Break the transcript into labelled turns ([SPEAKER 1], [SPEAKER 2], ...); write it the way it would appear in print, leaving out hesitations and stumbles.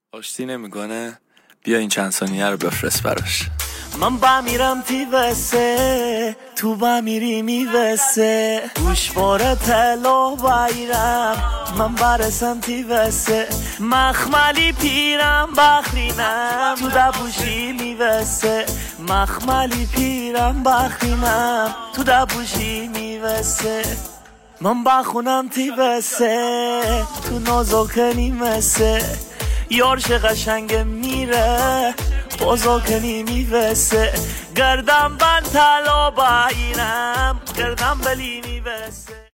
[SPEAKER 1] آشتی نمیکنه. بیا این چند ثانیه رو بفرست براش.
[SPEAKER 2] من بمیرم وسه تو بمیری میوسه گوشواره تلو بایرم من برسم وسه مخملی پیرم بخرینم تو دبوشی میوسه مخملی پیرم بخرینم تو دبوشی میوسه من بخونم وسه تو نازکنی مسه یارش قشنگ میره بازاکنی میوسه گردم بند طلا بایرم گردم بلی میوسه.